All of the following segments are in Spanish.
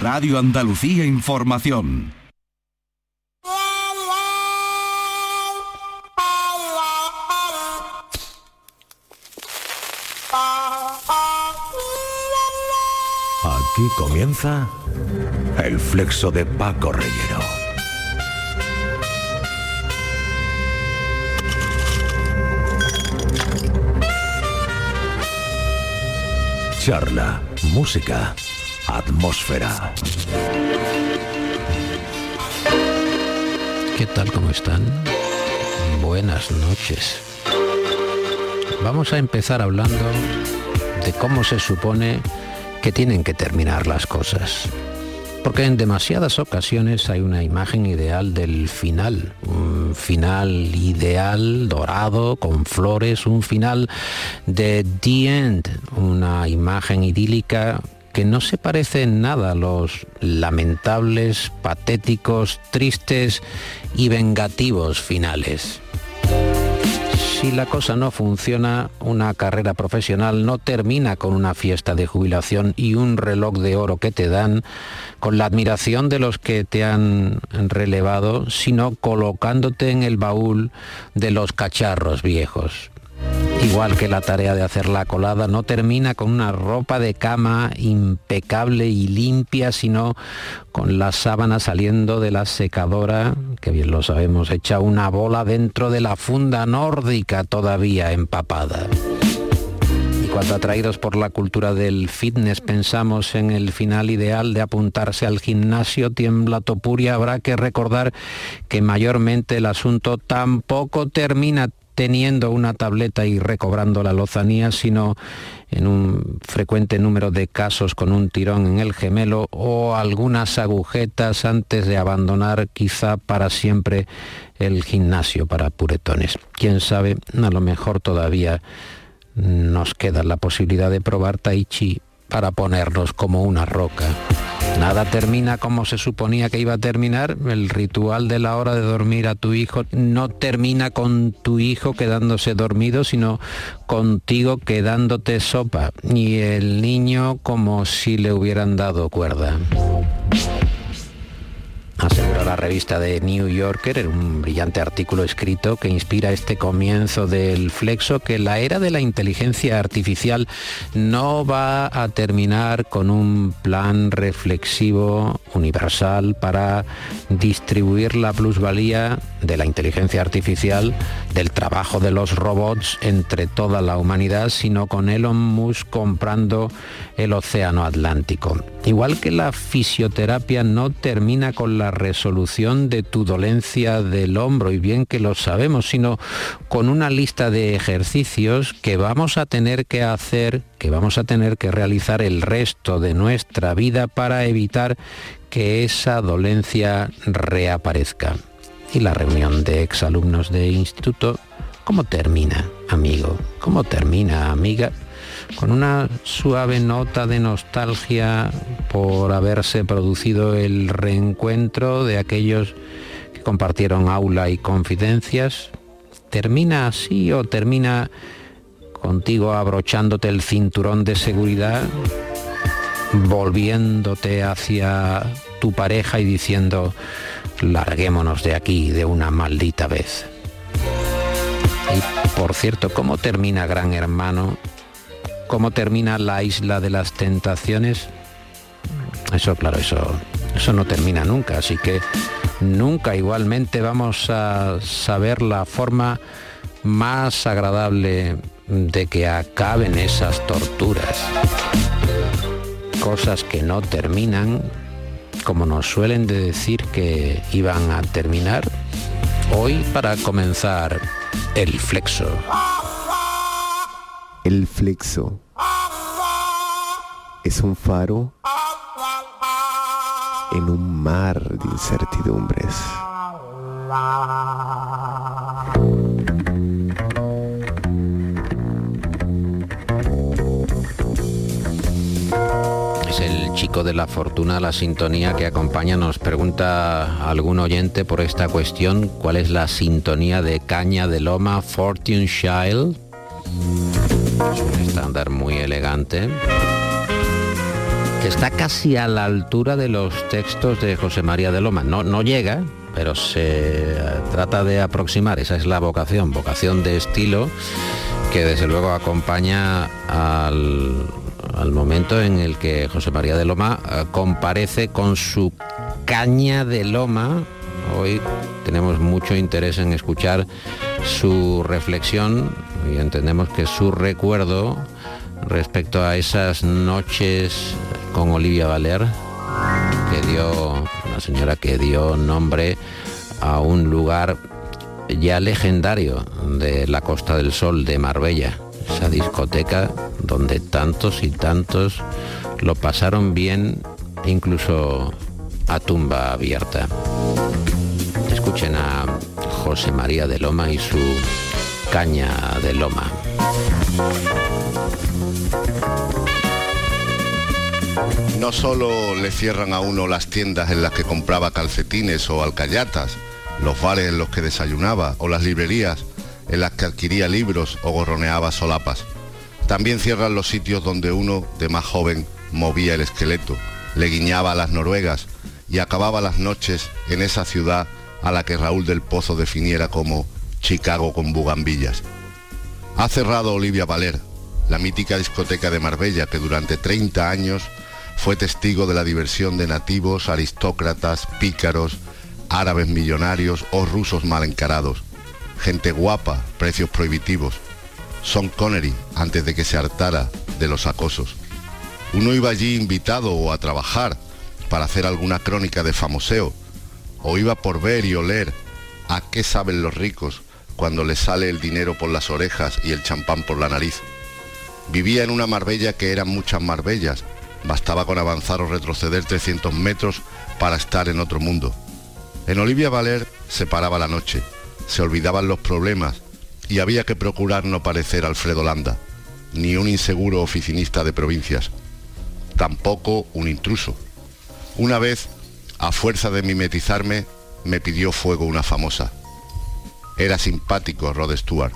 Radio Andalucía Información. Aquí comienza el flexo de Paco Reyero. Charla, música, atmósfera. ¿Qué tal? ¿Cómo están? Buenas noches. Vamos a empezar hablando de cómo se supone que tienen que terminar las cosas. Porque en demasiadas ocasiones hay una imagen ideal del final, un final ideal, dorado, con flores, un final de The End, una imagen idílica que no se parece en nada a los lamentables, patéticos, tristes y vengativos finales. Si la cosa no funciona, una carrera profesional no termina con una fiesta de jubilación y un reloj de oro que te dan, con la admiración de los que te han relevado, sino colocándote en el baúl de los cacharros viejos. Igual que la tarea de hacer la colada no termina con una ropa de cama impecable y limpia, sino con la sábana saliendo de la secadora, que bien lo sabemos, hecha una bola dentro de la funda nórdica todavía empapada. Y cuando, atraídos por la cultura del fitness, pensamos en el final ideal de apuntarse al gimnasio, tiembla Topuria, habrá que recordar que mayormente el asunto tampoco termina teniendo una tableta y recobrando la lozanía, sino en un frecuente número de casos con un tirón en el gemelo o algunas agujetas antes de abandonar quizá para siempre el gimnasio para puretones. Quién sabe, a lo mejor todavía nos queda la posibilidad de probar Tai Chi para ponernos como una roca. Nada termina como se suponía que iba a terminar. El ritual de la hora de dormir a tu hijo no termina con tu hijo quedándose dormido, sino contigo quedándote sopa. Y el niño como si le hubieran dado cuerda. Asegura la revista The New Yorker, en un brillante artículo escrito que inspira este comienzo del flexo, que la era de la inteligencia artificial no va a terminar con un plan reflexivo universal para distribuir la plusvalía de la inteligencia artificial, del trabajo de los robots entre toda la humanidad, sino con Elon Musk comprando el océano Atlántico. Igual que la fisioterapia no termina con la resolución de tu dolencia del hombro, y bien que lo sabemos, sino con una lista de ejercicios que vamos a tener que hacer, que vamos a tener que realizar el resto de nuestra vida para evitar que esa dolencia reaparezca. Y la reunión de exalumnos de instituto, ¿cómo termina, amigo? ¿Cómo termina, amiga? Con una suave nota de nostalgia por haberse producido el reencuentro de aquellos que compartieron aula y confidencias. ¿Termina así o termina contigo abrochándote el cinturón de seguridad, volviéndote hacia tu pareja y diciendo: larguémonos de aquí de una maldita vez? Y por cierto, ¿cómo termina Gran Hermano? ¿Cómo termina La Isla de las Tentaciones? Eso, claro, eso no termina nunca, así que nunca igualmente vamos a saber la forma más agradable de que acaben esas torturas. Cosas que no terminan, como nos suelen de decir que iban a terminar. Hoy, para comenzar, el flexo. El flexo es un faro en un mar de incertidumbres. Es el chico de la fortuna, la sintonía que acompaña. Nos pregunta algún oyente por esta cuestión: ¿cuál es la sintonía de Caña de Loma, Fortune Child? Es un estándar muy elegante. Está casi a la altura de los textos de José María de Loma. No llega, pero se trata de aproximar. Esa es la vocación de estilo que desde luego acompaña al momento en el que José María de Loma comparece con su Caña de Loma. Hoy tenemos mucho interés en escuchar su reflexión y entendemos que su recuerdo respecto a esas noches con Olivia Valer, una señora que dio nombre a un lugar ya legendario de la Costa del Sol, de Marbella, esa discoteca donde tantos y tantos lo pasaron bien, incluso a tumba abierta. Escuchen a José María de Loma y su Caña de Loma. No solo le cierran a uno las tiendas en las que compraba calcetines o alcayatas, los bares en los que desayunaba o las librerías en las que adquiría libros o gorroneaba solapas. También cierran los sitios donde uno, de más joven, movía el esqueleto, le guiñaba a las noruegas y acababa las noches en esa ciudad a la que Raúl del Pozo definiera como Chicago con bugambillas. Ha cerrado Olivia Valer, la mítica discoteca de Marbella que durante 30 años fue testigo de la diversión de nativos, aristócratas, pícaros, árabes millonarios o rusos mal encarados. Gente guapa, precios prohibitivos. Sean Connery, antes de que se hartara de los acosos. Uno iba allí invitado o a trabajar para hacer alguna crónica de famoseo, o iba por ver y oler a qué saben los ricos cuando les sale el dinero por las orejas y el champán por la nariz. Vivía en una Marbella que eran muchas Marbellas. Bastaba con avanzar o retroceder 300 metros para estar en otro mundo. En Olivia Valer se paraba la noche, se olvidaban los problemas y había que procurar no parecer Alfredo Landa, ni un inseguro oficinista de provincias, tampoco un intruso. Una vez, a fuerza de mimetizarme, me pidió fuego una famosa. Era simpático Rod Stewart.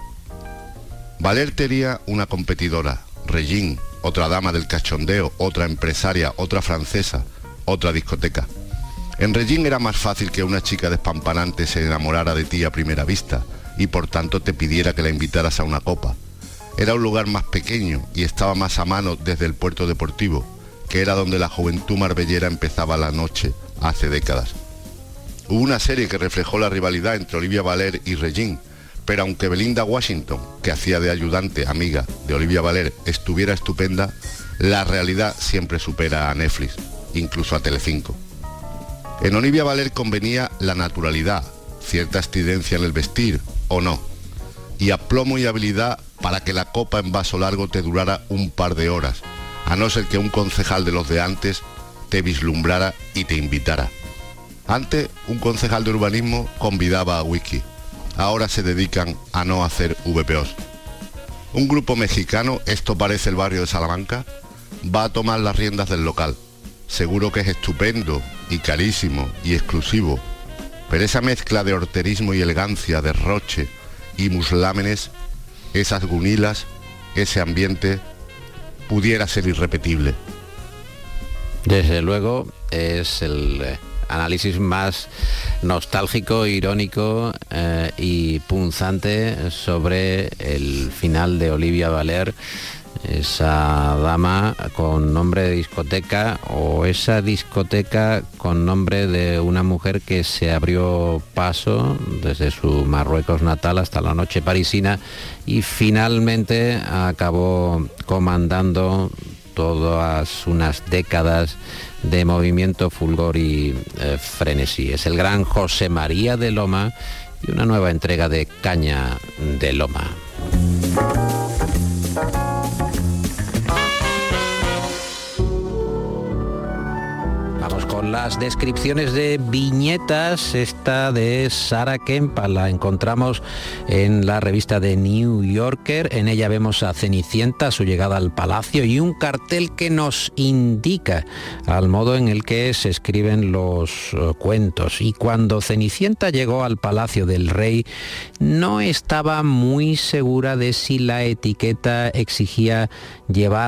Valer tenía una competidora, Regine, otra dama del cachondeo, otra empresaria, otra francesa, otra discoteca. En Regine era más fácil que una chica despampanante se enamorara de ti a primera vista y por tanto te pidiera que la invitaras a una copa. Era un lugar más pequeño y estaba más a mano desde el puerto deportivo, que era donde la juventud marbellera empezaba la noche hace décadas. Hubo una serie que reflejó la rivalidad entre Olivia Valer y Regine, pero aunque Belinda Washington, que hacía de ayudante amiga de Olivia Valer, estuviera estupenda, la realidad siempre supera a Netflix, incluso a Telecinco. En Olivia Valer convenía la naturalidad, cierta estridencia en el vestir, o no, y aplomo y habilidad para que la copa en vaso largo te durara un par de horas, a no ser que un concejal de los de antes te vislumbrara y te invitara. Antes, un concejal de urbanismo convidaba a whisky. Ahora se dedican a no hacer VPOs. Un grupo mexicano, esto parece el barrio de Salamanca, va a tomar las riendas del local. Seguro que es estupendo y carísimo y exclusivo, pero esa mezcla de horterismo y elegancia, derroche y muslámenes, esas gunilas, ese ambiente, pudiera ser irrepetible. Desde luego es el análisis más nostálgico, irónico y punzante sobre el final de Olivia Valer, esa dama con nombre de discoteca o esa discoteca con nombre de una mujer que se abrió paso desde su Marruecos natal hasta la noche parisina y finalmente acabó comandando todas unas décadas de movimiento, fulgor y frenesí. Es el gran José María de Loma y una nueva entrega de Caña de Loma. Vamos con las descripciones de viñetas. Esta de Sarah Kempa la encontramos en la revista The New Yorker. En ella vemos a Cenicienta, su llegada al palacio y un cartel que nos indica al modo en el que se escriben los cuentos. Y cuando Cenicienta llegó al palacio del rey, no estaba muy segura de si la etiqueta exigía llevar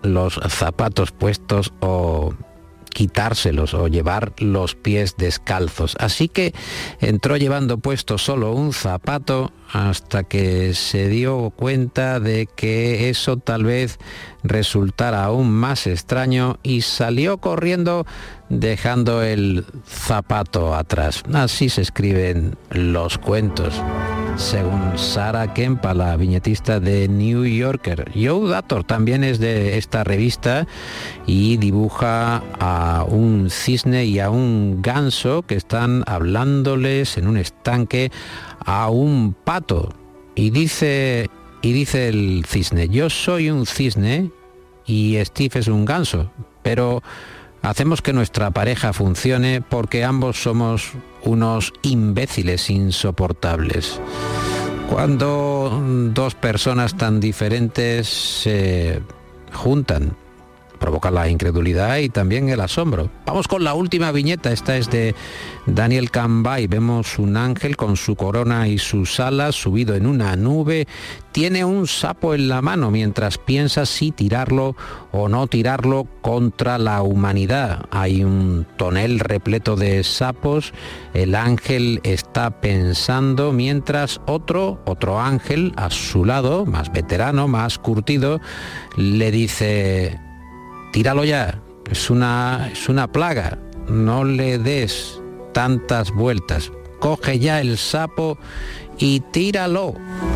los zapatos puestos o quitárselos o llevar los pies descalzos. Así que entró llevando puesto solo un zapato hasta que se dio cuenta de que eso tal vez resultara aún más extraño y salió corriendo dejando el zapato atrás. Así se escriben los cuentos, según Sarah Kempa, la viñetista de New Yorker. Joe Dator también es de esta revista y dibuja a un cisne y a un ganso que están hablándoles en un estanque a un pato. Y dice el cisne: yo soy un cisne y Steve es un ganso, pero hacemos que nuestra pareja funcione porque ambos somos unos imbéciles insoportables. Cuando dos personas tan diferentes se juntan, provoca la incredulidad y también el asombro. Vamos con la última viñeta. Esta es de Daniel Cambay. Vemos un ángel con su corona y sus alas subido en una nube. Tiene un sapo en la mano mientras piensa si tirarlo o no tirarlo contra la humanidad. Hay un tonel repleto de sapos. El ángel está pensando mientras otro ángel a su lado, más veterano, más curtido, le dice: tíralo ya, es una plaga, no le des tantas vueltas, coge ya el sapo y tíralo.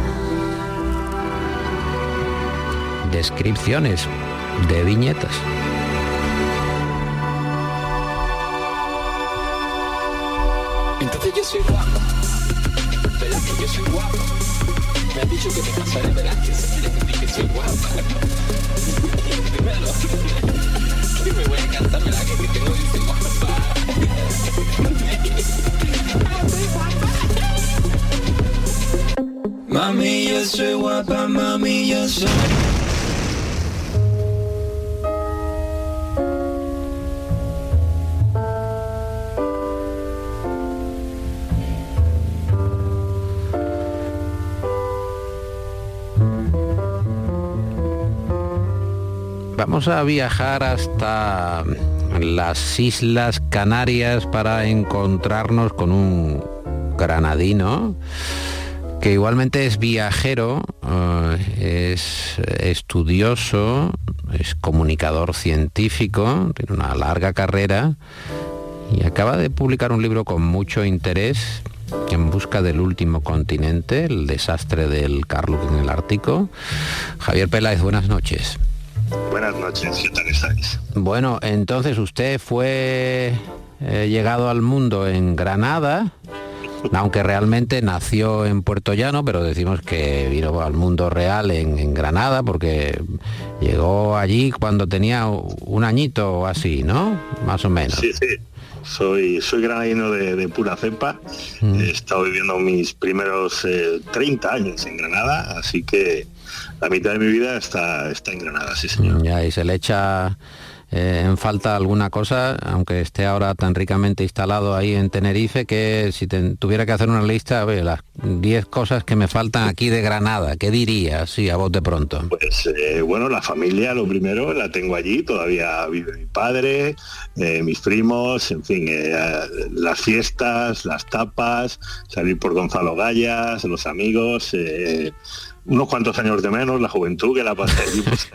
Descripciones de viñetas. Entonces yo soy guapo, ¿verdad que yo soy guapo? Me han dicho que me casaré, ¿verdad que que soy guapa? Dímelo, que me voy a cantar, ¿verdad que tengo que ser guapa? Mami, yo soy guapa, mami, yo soy... Vamos a viajar hasta las Islas Canarias para encontrarnos con un granadino que igualmente es viajero, es estudioso, es comunicador científico, tiene una larga carrera y acaba de publicar un libro con mucho interés, En busca del último continente, el desastre del Carluc en el Ártico. Javier Peláez, buenas noches. Buenas noches, ¿qué tal estáis? Bueno, entonces usted fue llegado al mundo en Granada, aunque realmente nació en Puerto Llano, pero decimos que vino al mundo real en Granada, porque llegó allí cuando tenía un añito o así, ¿no? Más o menos. Sí, sí. Soy granadino de pura cepa. He estado viviendo mis primeros 30 años en Granada, así que la mitad de mi vida está en Granada, sí señor. Ya, y se le echa en falta alguna cosa, aunque esté ahora tan ricamente instalado ahí en Tenerife, que si tuviera que hacer una lista, oye, las 10 cosas que me faltan aquí de Granada, ¿qué diría, sí, a bote pronto? Pues bueno, la familia, lo primero, la tengo allí, todavía vive mi padre, mis primos, en fin, las fiestas, las tapas, salir por Gonzalo Gallas, los amigos, unos cuantos años de menos, la juventud que la pasé allí. Pues,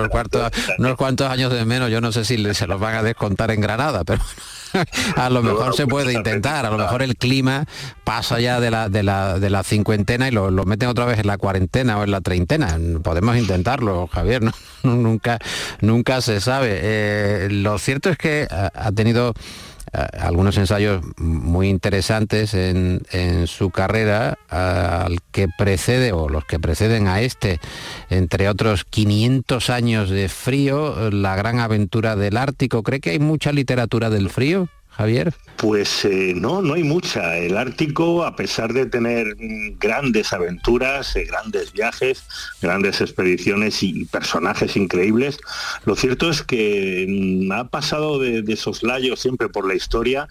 unos cuantos años de menos, yo no sé si se los van a descontar en Granada, pero a lo mejor se puede intentar, a lo mejor el clima pasa ya de la cincuentena y lo meten otra vez en la cuarentena o en la treintena. Podemos intentarlo, Javier, ¿no? Nunca se sabe. Lo cierto es que ha tenido algunos ensayos muy interesantes en su carrera, al que precede o los que preceden a este, entre otros 500 años de frío, la gran aventura del Ártico. ¿Cree que hay mucha literatura del frío, Javier? Pues no hay mucha. El Ártico, a pesar de tener grandes aventuras, grandes viajes, grandes expediciones y personajes increíbles, lo cierto es que ha pasado de soslayo siempre por la historia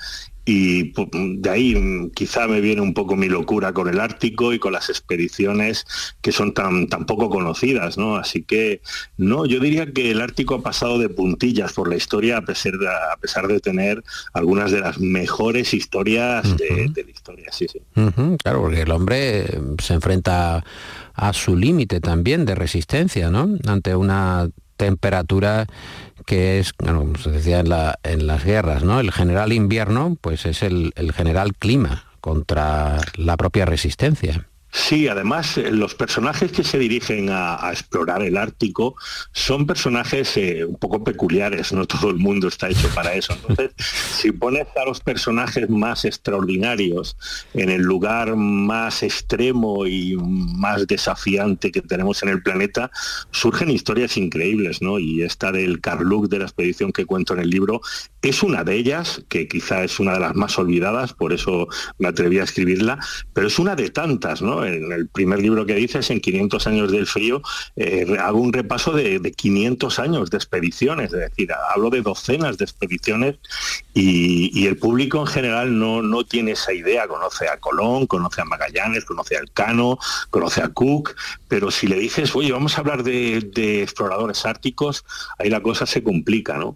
y de ahí quizá me viene un poco mi locura con el Ártico y con las expediciones que son tan poco conocidas, ¿no? Así que no, yo diría que el Ártico ha pasado de puntillas por la historia a pesar de tener algunas de las mejores historias de la historia, sí. Claro, porque el hombre se enfrenta a su límite también de resistencia, ¿no? Ante una temperatura que es, bueno, como se decía en las guerras, ¿no? El general invierno, pues es el general clima contra la propia resistencia. Sí, además los personajes que se dirigen a explorar el Ártico son personajes un poco peculiares, no todo el mundo está hecho para eso. Entonces, si pones a los personajes más extraordinarios en el lugar más extremo y más desafiante que tenemos en el planeta, surgen historias increíbles, ¿no? Y esta del Karluk, de la expedición que cuento en el libro, es una de ellas, que quizá es una de las más olvidadas, por eso me atreví a escribirla, pero es una de tantas, ¿no? En el primer libro que dices, en 500 años del frío, hago un repaso de 500 años de expediciones, es decir, hablo de docenas de expediciones y el público en general no tiene esa idea. Conoce a Colón, conoce a Magallanes, conoce a Elcano, conoce a Cook, pero si le dices, oye, vamos a hablar de exploradores árticos, ahí la cosa se complica, ¿no?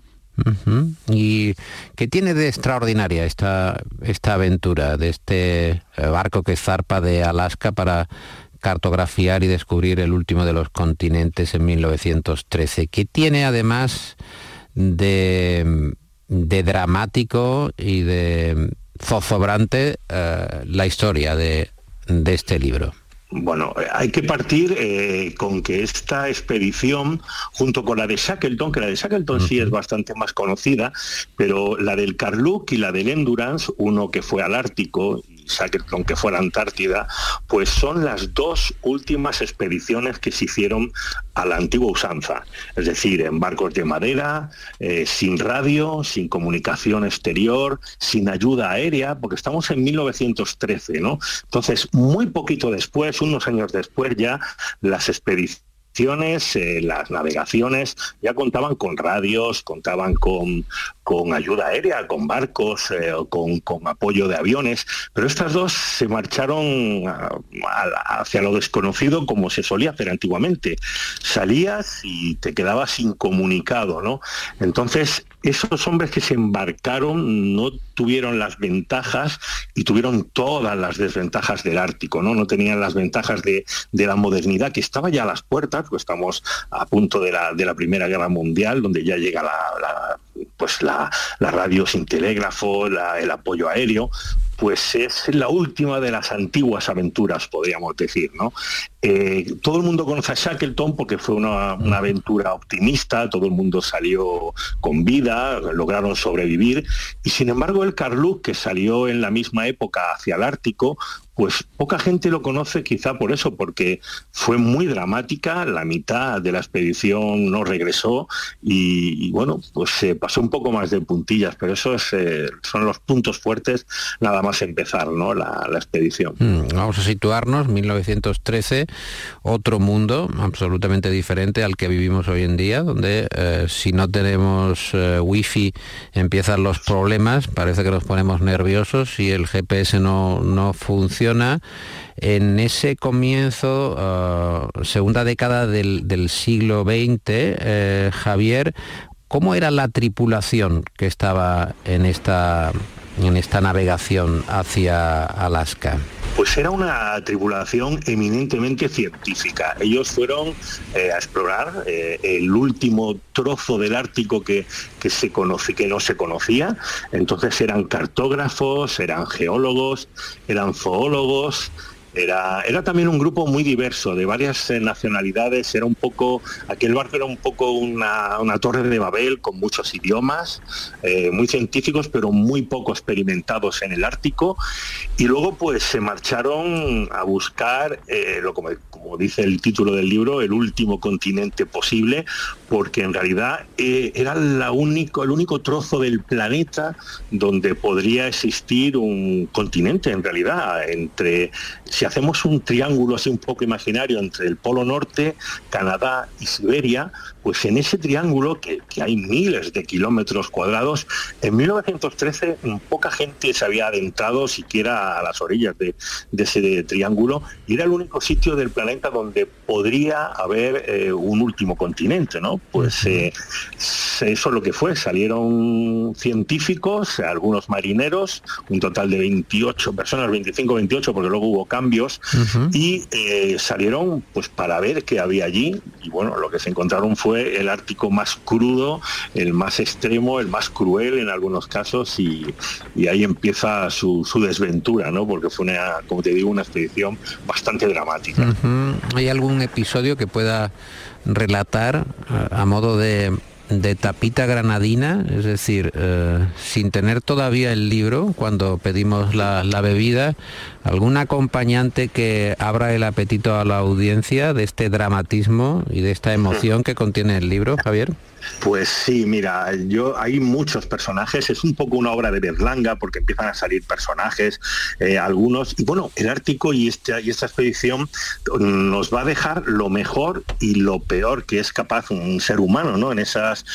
¿Y qué tiene de extraordinaria esta aventura de este barco que zarpa de Alaska para cartografiar y descubrir el último de los continentes en 1913? ¿Qué tiene además de dramático y de zozobrante la historia de este libro? Bueno, hay que partir con que esta expedición, junto con la de Shackleton, que la de Shackleton sí es bastante más conocida, pero la del Karluk y la del Endurance, uno que fue al Ártico y Shackleton que fue a la Antártida, pues son las dos últimas expediciones que se hicieron a la antigua usanza, es decir, en barcos de madera, sin radio, sin comunicación exterior, sin ayuda aérea, porque estamos en 1913, ¿no? Entonces, muy poquito después, unos años después, ya las expediciones, las navegaciones ya contaban con radios, contaban con ayuda aérea, con barcos, con apoyo de aviones, pero estas dos se marcharon hacia lo desconocido, como se solía hacer antiguamente. Salías y te quedabas incomunicado, ¿no? Entonces, esos hombres que se embarcaron no tuvieron las ventajas y tuvieron todas las desventajas del Ártico, ¿no? No tenían las ventajas de la modernidad, que estaba ya a las puertas, pues estamos a punto de la Primera Guerra Mundial, donde ya llega la radio sin telégrafo, el apoyo aéreo. Pues es la última de las antiguas aventuras, podríamos decir, ¿no? Todo el mundo conoce a Shackleton porque fue una aventura optimista, todo el mundo salió con vida, lograron sobrevivir, y sin embargo el Karluk, que salió en la misma época hacia el Ártico, pues poca gente lo conoce, quizá por eso, porque fue muy dramática, la mitad de la expedición no regresó y bueno, pues se pasó un poco más de puntillas, pero eso son los puntos fuertes nada más empezar, ¿no? la expedición. Vamos a situarnos, 1913, otro mundo absolutamente diferente al que vivimos hoy en día, donde si no tenemos wifi empiezan los problemas, parece que nos ponemos nerviosos y el GPS no funciona. En ese comienzo, segunda década del siglo XX, Javier, ¿cómo era la tripulación que estaba en esta navegación hacia Alaska? Pues era una tripulación eminentemente científica. Ellos fueron a explorar el último trozo del Ártico que no se conocía. Entonces eran cartógrafos, eran geólogos, eran zoólogos. Era también un grupo muy diverso, de varias nacionalidades. Aquel barco era un poco una torre de Babel con muchos idiomas, muy científicos, pero muy poco experimentados en el Ártico. Y luego pues se marcharon a buscar, como dice el título del libro, el último continente posible, porque en realidad era el único trozo del planeta donde podría existir un continente, en realidad. Si si hacemos un triángulo así un poco imaginario entre el Polo Norte, Canadá y Siberia, pues en ese triángulo, que hay miles de kilómetros cuadrados, en 1913 poca gente se había adentrado siquiera a las orillas de ese triángulo, y era el único sitio del planeta donde podría haber un último continente, ¿no? Pues eso es lo que fue. Salieron científicos, algunos marineros, un total de 28 personas, 25, 28, porque luego hubo cambios, y salieron pues para ver qué había allí, y bueno, lo que se encontraron fue el Ártico más crudo, el más extremo, el más cruel en algunos casos, y ahí empieza su desventura, ¿no? Porque fue como te digo, una expedición bastante dramática. ¿Hay algún episodio que pueda relatar a modo de tapita granadina, es decir, sin tener todavía el libro, cuando pedimos la bebida, algún acompañante que abra el apetito a la audiencia de este dramatismo y de esta emoción que contiene el libro, Javier? Pues sí, mira, hay muchos personajes, es un poco una obra de Berlanga porque empiezan a salir personajes, algunos, y bueno, el Ártico y esta expedición nos va a dejar lo mejor y lo peor que es capaz un ser humano, ¿no? En esas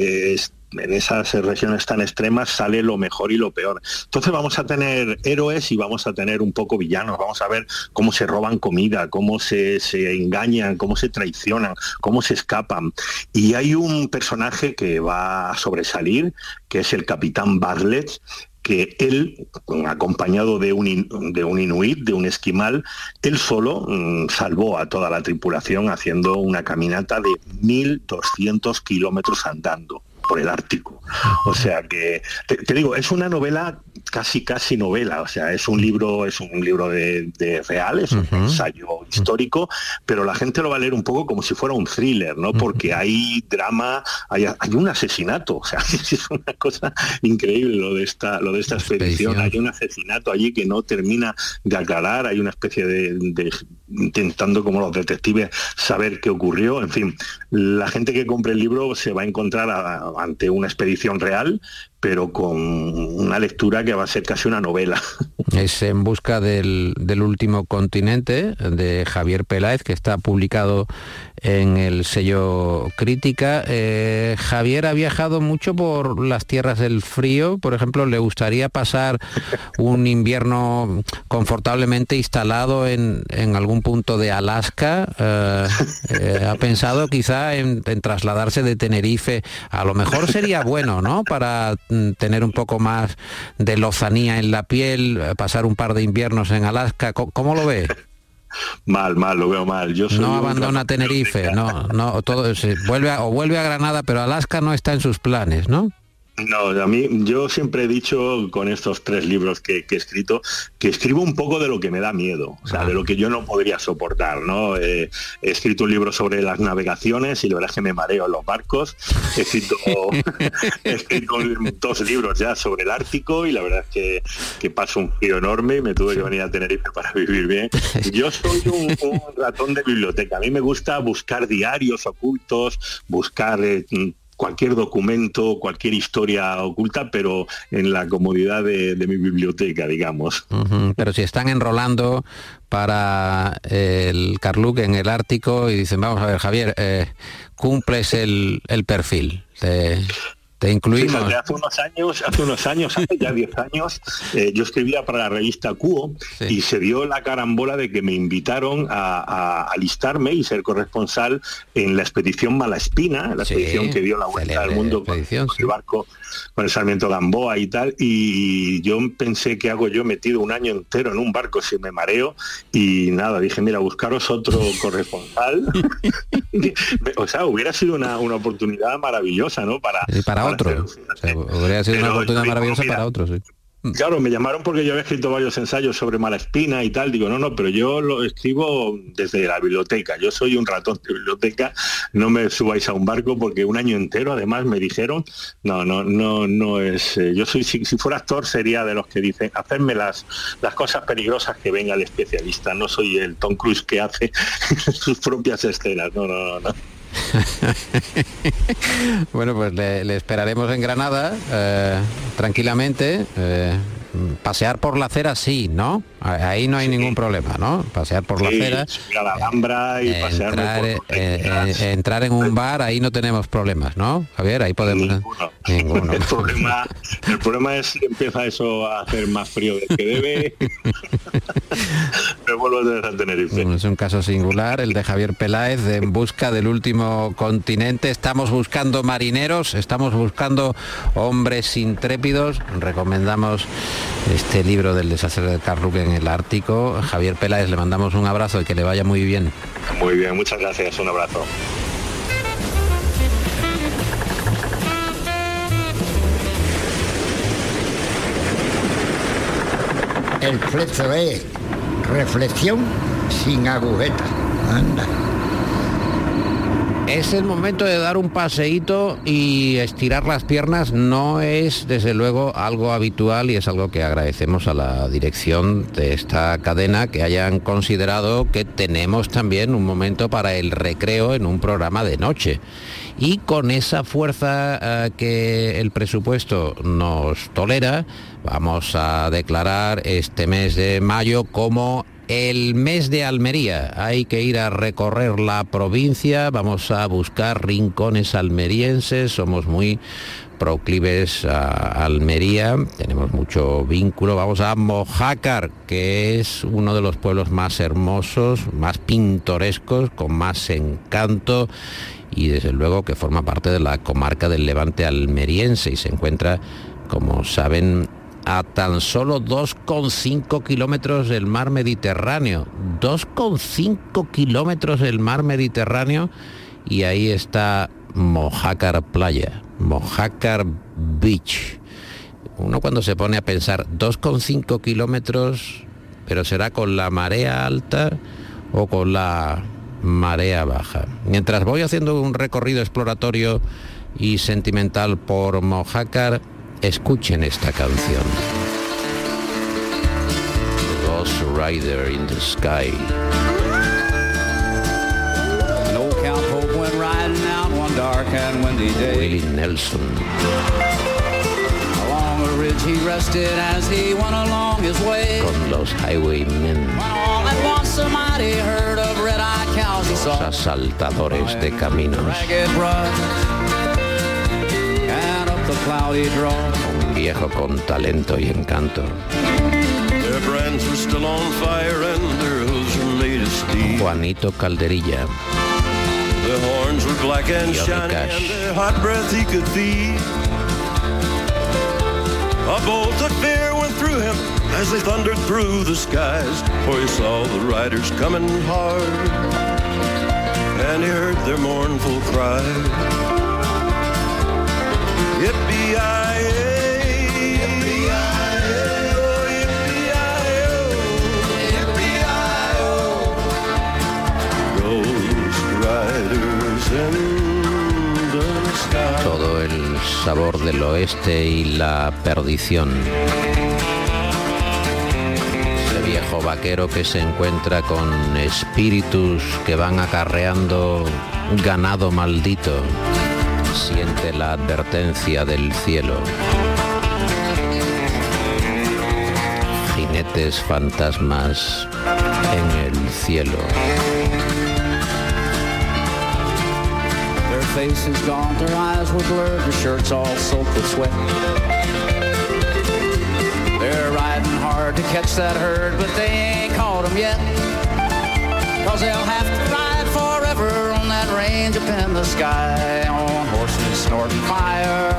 regiones tan extremas sale lo mejor y lo peor. Entonces vamos a tener héroes y vamos a tener un poco villanos, vamos a ver cómo se roban comida, cómo se engañan, cómo se traicionan, cómo se escapan. Y hay un personaje que va a sobresalir, que es el capitán Bartlett, que él, acompañado de un inuit, de un esquimal, él solo salvó a toda la tripulación haciendo una caminata de 1.200 kilómetros andando por el Ártico. O sea que, te digo, es una novela casi novela, o sea, es un libro de real, es un ensayo histórico, pero la gente lo va a leer un poco como si fuera un thriller, ¿no? Porque hay drama, hay un asesinato, o sea, es una cosa increíble lo de esta expedición. Hay un asesinato allí que no termina de aclarar, hay una especie de intentando como los detectives saber qué ocurrió. En fin, la gente que compre el libro se va a encontrar ante una expedición real, pero con una lectura que va a ser casi una novela. Es En busca del último continente, de Javier Peláez, que está publicado en el sello Crítica. Javier ha viajado mucho por las tierras del frío. Por ejemplo, ¿le gustaría pasar un invierno confortablemente instalado en algún punto de Alaska? ¿Ha pensado quizá en trasladarse de Tenerife? A lo mejor sería bueno, ¿no?, para tener un poco más de lozanía en la piel, pasar un par de inviernos en Alaska. ¿Cómo lo ve? Mal, lo veo mal. Yo soy no abandona Tenerife, no, todo vuelve a Granada, pero Alaska no está en sus planes, ¿no? No, yo siempre he dicho con estos 3 libros que he escrito, que escribo un poco de lo que me da miedo, o sea, de lo que yo no podría soportar, ¿no? He escrito un libro sobre las navegaciones y la verdad es que me mareo en los barcos. He escrito 2 libros ya sobre el Ártico y la verdad es que paso un frío enorme y me tuve que venir a Tenerife para vivir bien. Yo soy un ratón de biblioteca. A mí me gusta buscar diarios ocultos, buscar cualquier documento, cualquier historia oculta, pero en la comodidad de mi biblioteca, digamos. Pero si están enrolando para el Carluc en el Ártico y dicen, vamos a ver, Javier, cumples el perfil, te incluimos. Fíjate, hace unos años, hace ya 10 años, yo escribía para la revista Cuo, y se dio la carambola de que me invitaron a alistarme y ser corresponsal en la expedición Malaspina, la expedición que dio la vuelta al mundo con el barco, con el Sarmiento Gamboa y tal, y yo pensé, ¿qué hago yo metido un año entero en un barco si me mareo? Y nada, dije, mira, buscaros otro corresponsal. O sea, hubiera sido una oportunidad maravillosa, ¿no? Para otro. Hubiera sido una oportunidad maravillosa para otros, sí. Claro, me llamaron porque yo había escrito varios ensayos sobre Malaspina y tal. Digo, no, pero yo lo escribo desde la biblioteca. Yo soy un ratón de biblioteca. No me subáis a un barco porque un año entero, además, me dijeron, no es... yo soy, si fuera actor, sería de los que dicen, hacerme las cosas peligrosas que venga el especialista. No soy el Tom Cruise que hace sus propias escenas. No. Bueno, pues le esperaremos en Granada, tranquilamente, pasear por la acera sí, ¿no? Ahí no hay ningún problema, ¿no? Pasear por la acera. Subir a la Alhambra y pasearme por entrar en un bar, ahí no tenemos problemas, ¿no, Javier? Ahí podemos... Ninguno. El problema es si empieza eso a hacer más frío del que debe. Me vuelvo a Tenerife. Es un caso singular, el de Javier Peláez, de En busca del último continente. Estamos buscando marineros, estamos buscando hombres intrépidos. Recomendamos este libro del desastre de Carl en el Ártico. Javier Peláez, le mandamos un abrazo y que le vaya muy bien. Muy bien, muchas gracias, un abrazo. El flexo es reflexión sin agujeta. Anda. Es el momento de dar un paseíto y estirar las piernas. No es, desde luego, algo habitual y es algo que agradecemos a la dirección de esta cadena que hayan considerado que tenemos también un momento para el recreo en un programa de noche. Y con esa fuerza que el presupuesto nos tolera, vamos a declarar este mes de mayo como el mes de Almería. Hay que ir a recorrer la provincia, vamos a buscar rincones almerienses, somos muy proclives a Almería, tenemos mucho vínculo. Vamos a Mojácar, que es uno de los pueblos más hermosos, más pintorescos, con más encanto y desde luego que forma parte de la comarca del Levante almeriense y se encuentra, como saben, a tan solo 2,5 kilómetros del mar Mediterráneo. 2,5 kilómetros del mar Mediterráneo y ahí está Mojácar Playa, Mojácar Beach. Uno cuando se pone a pensar 2,5 kilómetros, pero será con la marea alta o con la marea baja. Mientras voy haciendo un recorrido exploratorio y sentimental por Mojácar, escuchen esta canción. Ghost Rider in the Sky. No cowpoke went riding out one dark and windy day. Willie Nelson. Along a ridge he rested as he went along his way. Con los Highwaymen. When all at once a mighty herd of red-eyed cows he saw. Los asaltadores de caminos. Un viejo con talento y encanto. Juanito Calderilla. Johnny Cash. A bolt of fear went through him as they thundered through the skies, for he saw the riders coming hard, and he heard their mournful cry. Yippee-yi-yay, yippee-yi-yo, yippee-yi-yo, yippee-yi-yo. Ghost riders in the sky. Todo el sabor del oeste y la perdición. Ese viejo vaquero que se encuentra con espíritus que van acarreando ganado maldito. Siente la advertencia del cielo. Jinetes fantasmas en el cielo. Their faces gaunt, their eyes were blurred, their shirts all soaked with sweat. They're riding hard to catch that herd, but they ain't caught them yet. 'Cause they'll have to ride forever on that range up in the sky, on horses snorting fire.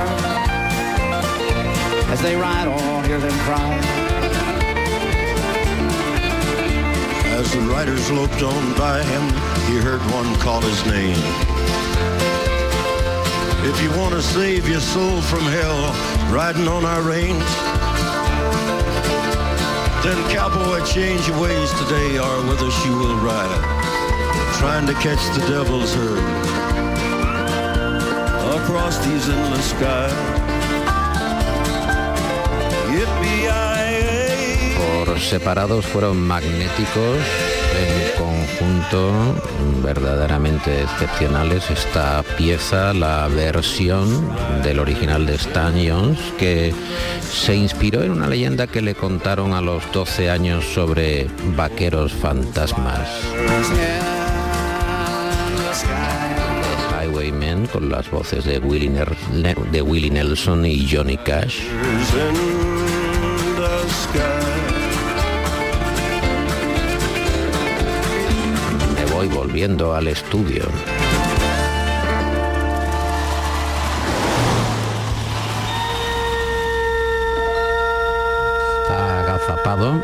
As they ride on, hear them cry. As the riders loped on by him, he heard one call his name. If you want to save your soul from hell, riding on our range, then cowboy, change your ways today, or with us you will ride, trying to catch the devil's herd across these endless skies. Por por separados fueron magnéticos, en conjunto verdaderamente excepcionales. Esta pieza, la versión del original de Stan Jones, que se inspiró en una leyenda que le contaron a los 12 años sobre vaqueros fantasmas. Highwaymen, con las voces de Willie Nelson y Johnny Cash. Me voy volviendo al estudio. Está agazapado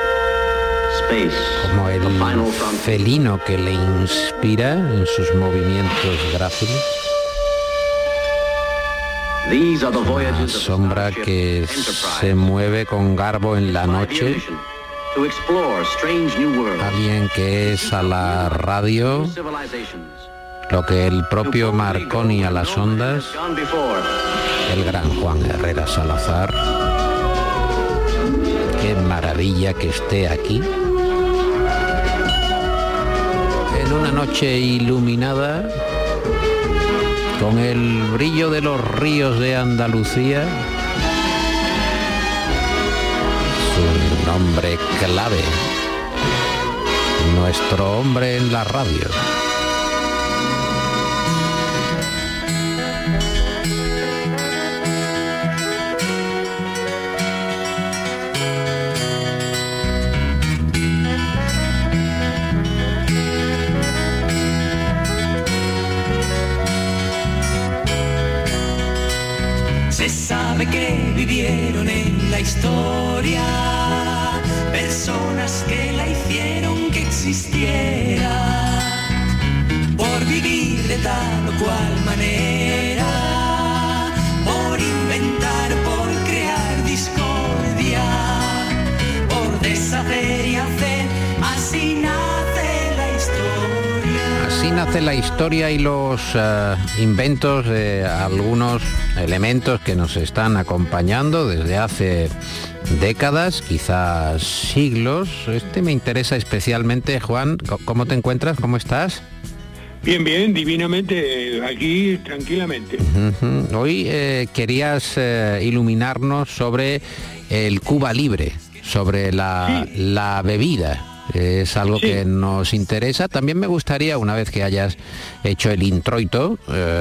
como el felino que le inspira en sus movimientos grácilos. Una sombra que se mueve con garbo en la noche. Alguien que es a la radio lo que el propio Marconi a las ondas. El gran Juan Herrera Salazar. Qué maravilla que esté aquí. En una noche iluminada, con el brillo de los ríos de Andalucía. Su nombre clave, nuestro hombre en la radio. Se sabe que vivieron en la historia personas que la hicieron que existiera, por vivir de tal o cual manera, por inventar, por crear discordia, por deshacer y hacer, así nace la historia. Así nace la historia y los inventos de algunos elementos que nos están acompañando desde hace décadas, quizás siglos. Este me interesa especialmente. Juan, ¿cómo te encuentras? ¿Cómo estás? Bien, bien, divinamente, aquí tranquilamente. Hoy querías iluminarnos sobre el Cuba Libre, sobre la bebida. Es algo que nos interesa. También me gustaría, una vez que hayas hecho el introito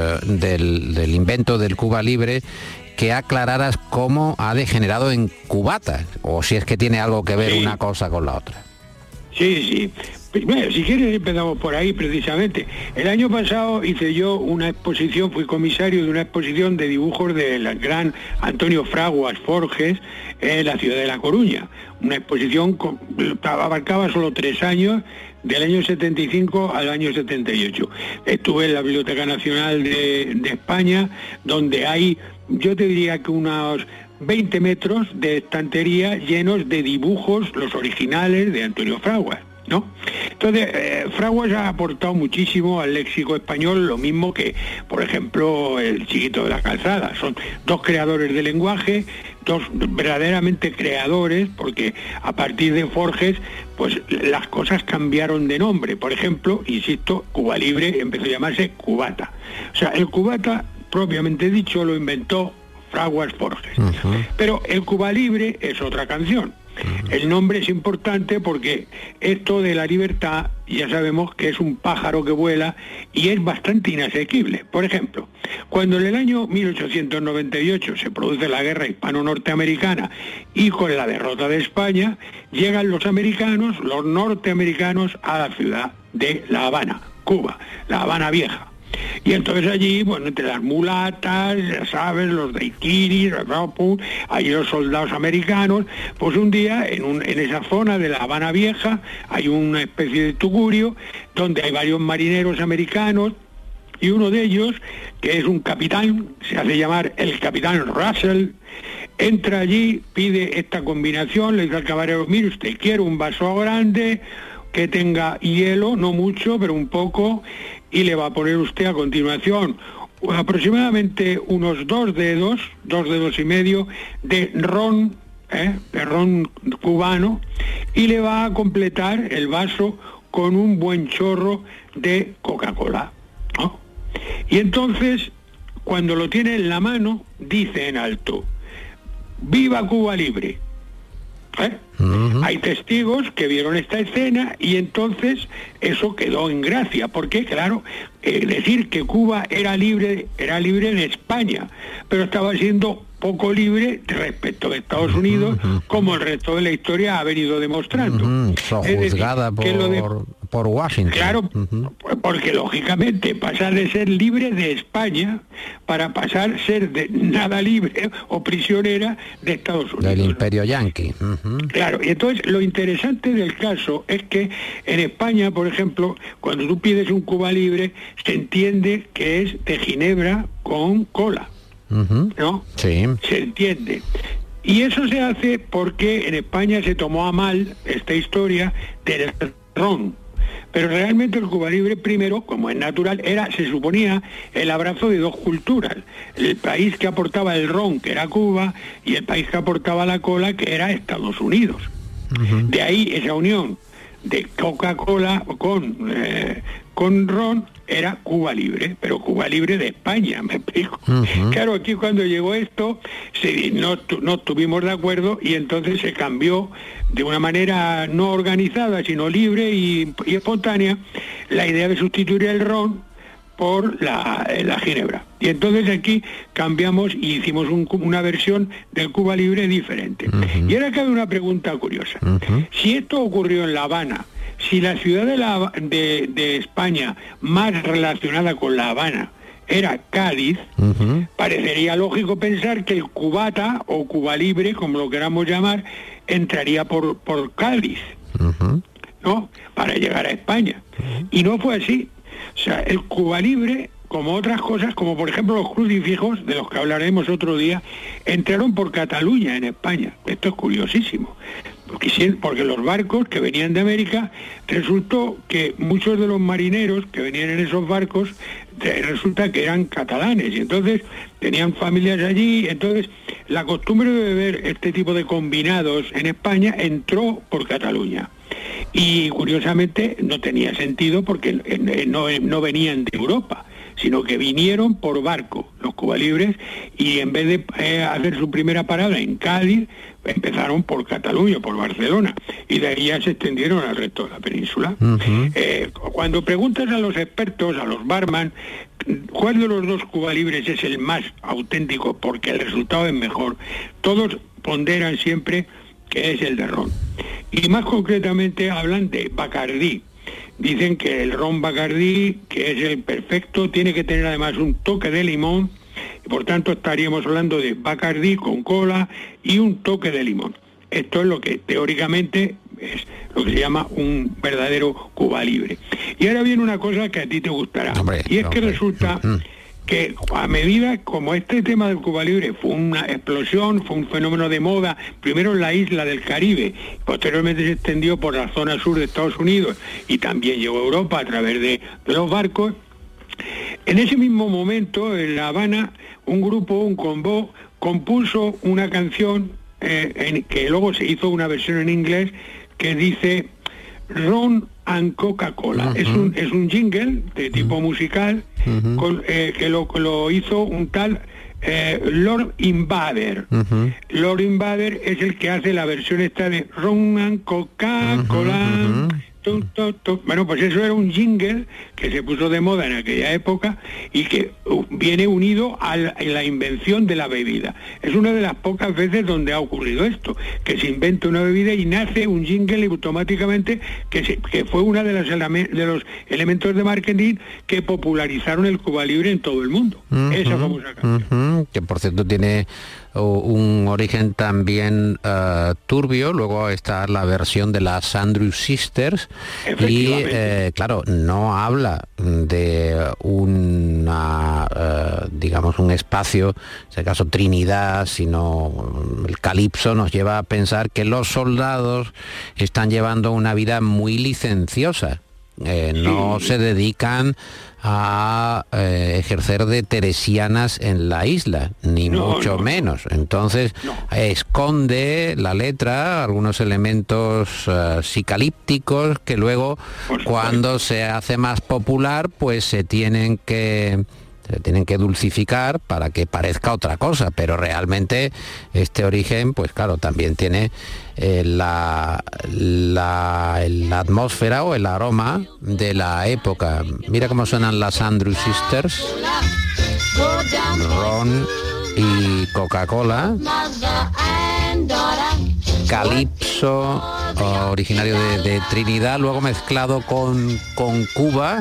del invento del Cuba Libre, que aclararas cómo ha degenerado en cubata, o si es que tiene algo que ver una cosa con la otra. Sí. Bueno, si quieres empezamos por ahí precisamente. El año pasado hice yo una exposición, fui comisario de una exposición de dibujos del gran Antonio Fraguas Forges en la ciudad de La Coruña. Una exposición que abarcaba solo 3 años, del año 75 al año 78. Estuve en la Biblioteca Nacional de España, donde hay, yo te diría que unos 20 metros de estantería llenos de dibujos, los originales de Antonio Fraguas, ¿no? Entonces, Fraguas ha aportado muchísimo al léxico español, lo mismo que, por ejemplo, el Chiquito de la Calzada. Son 2 creadores de lenguaje, 2 verdaderamente creadores, porque a partir de Forges, pues las cosas cambiaron de nombre. Por ejemplo, insisto, Cuba Libre empezó a llamarse cubata. O sea, el cubata, propiamente dicho, lo inventó Fraguas Forges. Pero el Cuba Libre es otra canción. El nombre es importante porque esto de la libertad ya sabemos que es un pájaro que vuela y es bastante inasequible. Por ejemplo, cuando en el año 1898 se produce la guerra hispano-norteamericana y con la derrota de España, llegan los norteamericanos a la ciudad de La Habana, Cuba, La Habana Vieja. Y entonces allí, bueno, entre las mulatas, ya sabes, los daiquiris, hay los soldados americanos, pues un día en esa zona de La Habana Vieja hay una especie de tugurio donde hay varios marineros americanos y uno de ellos, que es un capitán, se hace llamar el capitán Russell, entra allí, pide esta combinación, le dice al camarero, mire usted, quiero un vaso grande que tenga hielo, no mucho, pero un poco, y le va a poner usted a continuación aproximadamente unos 2 dedos y medio de ron cubano, y le va a completar el vaso con un buen chorro de Coca-Cola, ¿no? Y entonces, cuando lo tiene en la mano, dice en alto: ¡Viva Cuba Libre! Hay testigos que vieron esta escena y entonces eso quedó en gracia, porque claro, decir que Cuba era libre de España, pero estaba siendo poco libre respecto de Estados Unidos, como el resto de la historia ha venido demostrando. Sojuzgada por Washington. Claro, porque lógicamente pasar de ser libre de España para pasar a ser de nada libre o prisionera de Estados Unidos. Del imperio yanqui. Claro, y entonces lo interesante del caso es que en España, por ejemplo, cuando tú pides un Cuba Libre, se entiende que es de Ginebra con cola, ¿no? Sí. Se entiende. Y eso se hace porque en España se tomó a mal esta historia del ron. Pero realmente el Cuba Libre primero, como es natural, se suponía el abrazo de dos culturas. El país que aportaba el ron, que era Cuba, y el país que aportaba la cola, que era Estados Unidos. De ahí esa unión de Coca-Cola con ron era Cuba Libre, pero Cuba Libre de España, me explico. Claro, aquí cuando llegó esto, no estuvimos de acuerdo y entonces se cambió de una manera no organizada, sino libre y espontánea, la idea de sustituir el ron por la ginebra. Y entonces aquí cambiamos y hicimos una versión del Cuba Libre diferente. Y ahora cabe una pregunta curiosa. Si esto ocurrió en La Habana, si la ciudad de España más relacionada con La Habana era Cádiz, parecería lógico pensar que el cubata o Cuba Libre, como lo queramos llamar, entraría por Cádiz, ¿no? Para llegar a España. Y no fue así. O sea, el Cuba Libre, como otras cosas, como por ejemplo los crucifijos, de los que hablaremos otro día, entraron por Cataluña en España. Esto es curiosísimo. Porque los barcos que venían de América, resultó que muchos de los marineros que venían en esos barcos, resulta que eran catalanes, y entonces tenían familias allí. Entonces la costumbre de beber este tipo de combinados en España entró por Cataluña. Y curiosamente no tenía sentido porque no venían de Europa, sino que vinieron por barco, los Cuba Libres, y en vez de hacer su primera parada en Cádiz, empezaron por Cataluña, por Barcelona, y de ahí ya se extendieron al resto de la península. Cuando preguntas a los expertos, a los barman, ¿cuál de los dos Cuba Libres es el más auténtico porque el resultado es mejor?, todos ponderan siempre que es el de ron. Y más concretamente hablan de Bacardí. Dicen que el ron Bacardí, que es el perfecto, tiene que tener además un toque de limón, y por tanto estaríamos hablando de Bacardí con cola y un toque de limón. Esto es lo que teóricamente es lo que se llama un verdadero Cuba Libre. Y ahora viene una cosa que a ti te gustará, y es que resulta que a medida como este tema del Cuba Libre fue una explosión, fue un fenómeno de moda, primero en la isla del Caribe, posteriormente se extendió por la zona sur de Estados Unidos y también llegó a Europa a través de los barcos. En ese mismo momento, en La Habana, un combo, compuso una canción que luego se hizo una versión en inglés que dice Ron and Coca-Cola. Es un jingle de tipo musical que lo hizo un tal Lord Invader. Lord Invader es el que hace la versión esta de Ron and Coca-Cola. Bueno, pues eso era un jingle que se puso de moda en aquella época y que viene unido a la invención de la bebida. Es una de las pocas veces donde ha ocurrido esto, que se inventa una bebida y nace un jingle y automáticamente que fue uno de los elementos de marketing que popularizaron el Cuba Libre en todo el mundo. Esa famosa canción. Que por cierto tiene un origen también turbio. Luego está la versión de las Andrews Sisters y claro, no habla de digamos un espacio, en este caso Trinidad, sino el calipso nos lleva a pensar que los soldados están llevando una vida muy licenciosa no se dedican a ejercer de teresianas en la isla, ni mucho menos. Entonces esconde la letra algunos elementos psicalípticos que luego, cuando se hace más popular, pues se tienen que dulcificar para que parezca otra cosa, pero realmente este origen, pues claro, también tiene la atmósfera o el aroma de la época. Mira cómo suenan las Andrew Sisters, ron y Coca-Cola, calipso, originario de Trinidad, luego mezclado con Cuba.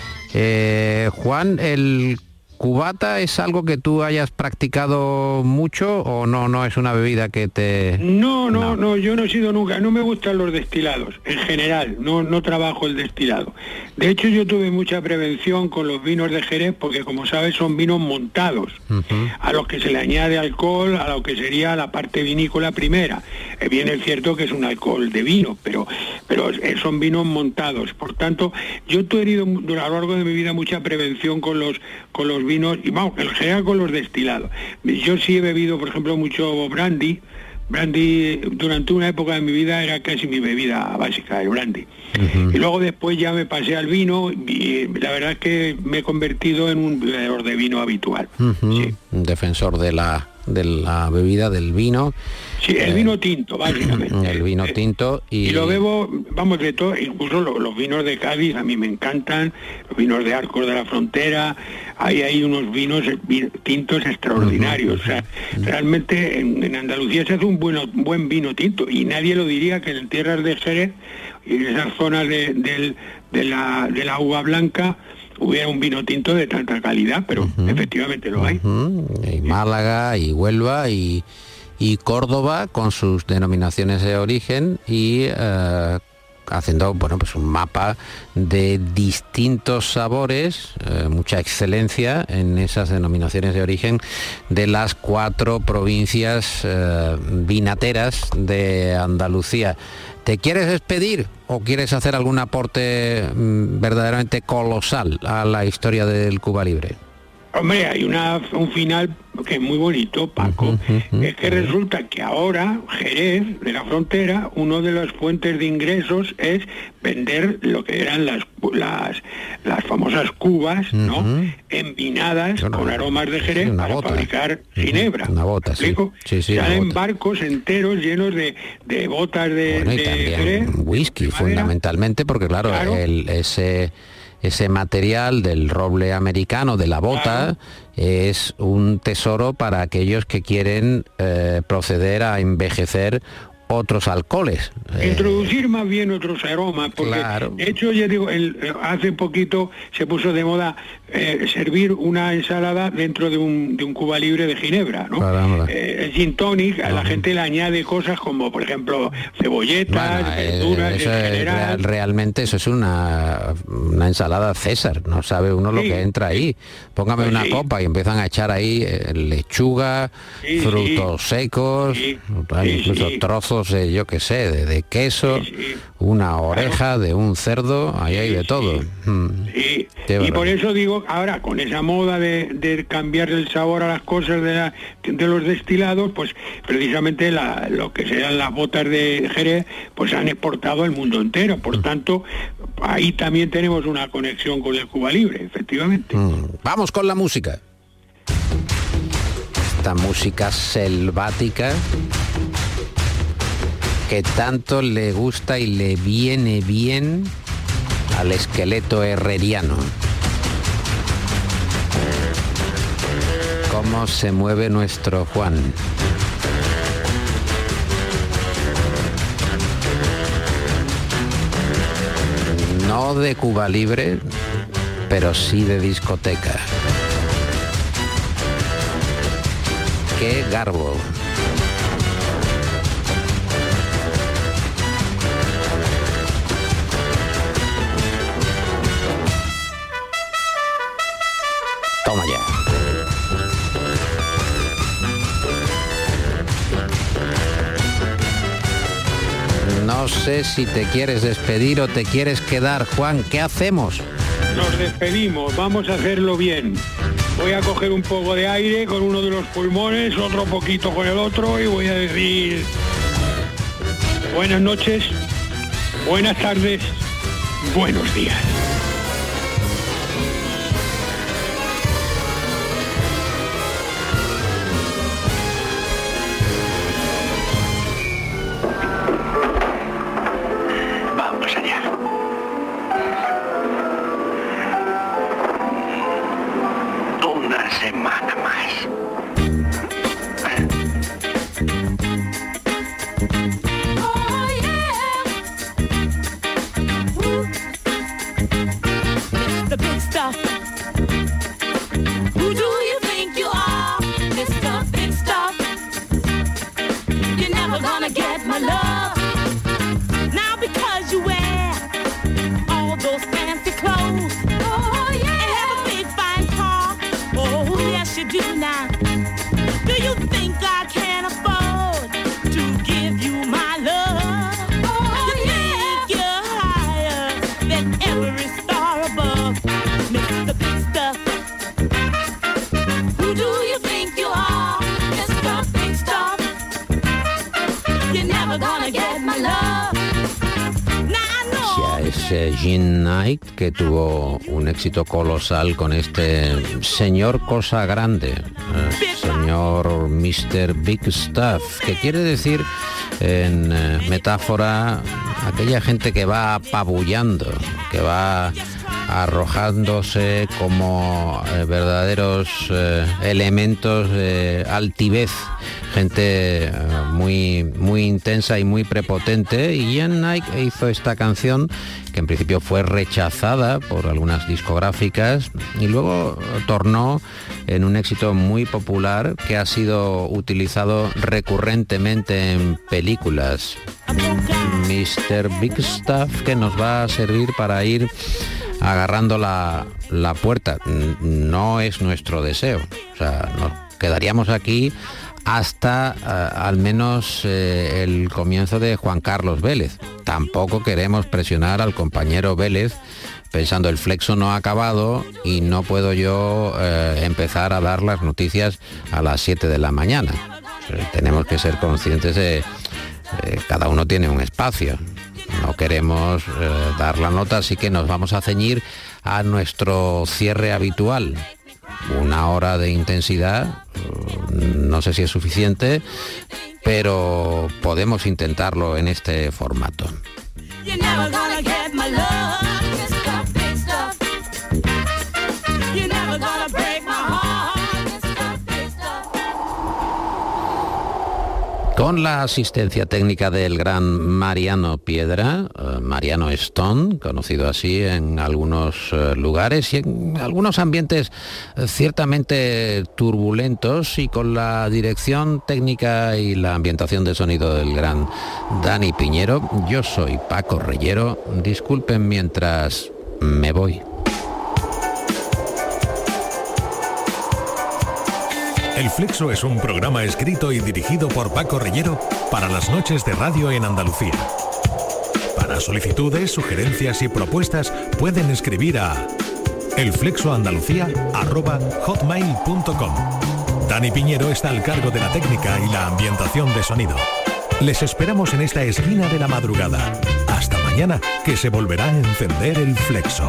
Juan, ¿el cubata es algo que tú hayas practicado mucho o no es una bebida que te...? No, yo no he sido nunca, no me gustan los destilados, en general, no trabajo el destilado. De hecho, yo tuve mucha prevención con los vinos de Jerez, porque como sabes son vinos montados, a los que se le añade alcohol, a lo que sería la parte vinícola primera. Bien es cierto que es un alcohol de vino, pero son vinos montados. Por tanto, yo he tenido a lo largo de mi vida mucha prevención con los vinos, y vamos, en general con los destilados. Yo sí he bebido, por ejemplo, mucho brandy durante una época de mi vida era casi mi bebida básica, el brandy. Y luego después ya me pasé al vino y la verdad es que me he convertido en un bebedor de vino habitual. Sí. Un defensor de la bebida, del vino. Sí, el vino tinto, básicamente. El vino tinto y lo bebo, vamos, de todo, incluso los vinos de Cádiz a mí me encantan, los vinos de Arcos de la Frontera, hay unos vinos tintos extraordinarios. O sea, realmente en Andalucía se hace un buen vino tinto, y nadie lo diría que en tierras de Jerez y en esas zonas de la uva blanca hubiera un vino tinto de tanta calidad, pero efectivamente lo hay. Y Málaga y Huelva y Córdoba con sus denominaciones de origen, y haciendo pues un mapa de distintos sabores, mucha excelencia en esas denominaciones de origen de las 4 provincias vinateras de Andalucía. ¿Te quieres despedir o quieres hacer algún aporte verdaderamente colosal a la historia del Cuba Libre? Hombre, hay un final que es muy bonito, Paco. Es que resulta que ahora Jerez de la Frontera, uno de las fuentes de ingresos es vender lo que eran las famosas cubas, ¿no? Envinadas con aromas de Jerez para fabricar ginebra. Una bota, sí. Salen barcos enteros llenos de botas de Jerez. Whisky, fundamentalmente, porque claro. Ese material del roble americano, de la bota, es un tesoro para aquellos que quieren proceder a envejecer otros alcoholes. Introducir más bien otros aromas, porque de hecho, ya digo, hace poquito se puso de moda servir una ensalada dentro de un Cuba Libre de ginebra, ¿no? El gin tonic, a la gente le añade cosas como, por ejemplo, cebolletas, verduras, eso en general. Realmente eso es una ensalada César, no sabe uno lo que entra ahí. Póngame una copa y empiezan a echar ahí lechuga, frutos secos, incluso trozos yo qué sé, de queso, una oreja de un cerdo, ahí hay de todo. Y por eso digo, ahora con esa moda de cambiar el sabor a las cosas de los destilados, pues precisamente lo que serán las botas de Jerez, pues han exportado al mundo entero. Por tanto, ahí también tenemos una conexión con el Cuba Libre, efectivamente. Vamos con la música. Esta música selvática que tanto le gusta y le viene bien al esqueleto herreriano. ¿Cómo se mueve nuestro Juan? No de Cuba Libre, pero sí de discoteca. ¡Qué garbo! Toma ya. No sé si te quieres despedir o te quieres quedar. Juan, ¿qué hacemos? Nos despedimos, vamos a hacerlo bien. Voy a coger un poco de aire con uno de los pulmones, otro poquito con el otro y voy a decir buenas noches, buenas tardes, buenos días. Vamos allá. Una semana más. The big stuff. Who do you think you are? Mr. Big Stuff. You're never gonna get my love. Now because you wear all those fancy clothes. Oh yeah. And have a big fine car. Oh yes you do now. Do you think I can afford to give you my love? Oh you think you're higher than every star above, Mr. Big Stuff. Who do you think you are, Mr. Big Stuff? You're never gonna get my love. Ya es Jean Knight, que tuvo un éxito colosal con este señor cosa grande, señor Mr. Big Stuff, que quiere decir en metáfora aquella gente que va apabullando, que va arrojándose como verdaderos elementos de altivez, gente muy intensa y muy prepotente. Y Jean Knight hizo esta canción que en principio fue rechazada por algunas discográficas y luego tornó en un éxito muy popular que ha sido utilizado recurrentemente en películas. Mr. Big Stuff, que nos va a servir para ir agarrando la puerta. No es nuestro deseo, o sea, nos quedaríamos aquí hasta al menos el comienzo de Juan Carlos Vélez. Tampoco queremos presionar al compañero Vélez pensando el flexo no ha acabado y no puedo yo empezar a dar las noticias a las 7 de la mañana. Tenemos que ser conscientes de cada uno tiene un espacio. No queremos dar la nota, así que nos vamos a ceñir a nuestro cierre habitual. 1 hora de intensidad, no sé si es suficiente, pero podemos intentarlo en este formato. Con la asistencia técnica del gran Mariano Piedra, Mariano Stone, conocido así en algunos lugares y en algunos ambientes ciertamente turbulentos, y con la dirección técnica y la ambientación de sonido del gran Dani Piñero. Yo soy Paco Reyero, disculpen mientras me voy. El Flexo es un programa escrito y dirigido por Paco Reyero para las noches de radio en Andalucía. Para solicitudes, sugerencias y propuestas pueden escribir a elflexoandalucía@hotmail.com. Dani Piñero está al cargo de la técnica y la ambientación de sonido. Les esperamos en esta esquina de la madrugada. Hasta mañana, que se volverá a encender el Flexo.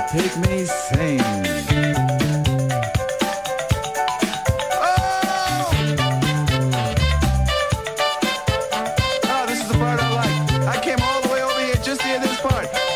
pygmy sing. Oh! Oh, this is the part I like. I came all the way over here just to hear this part.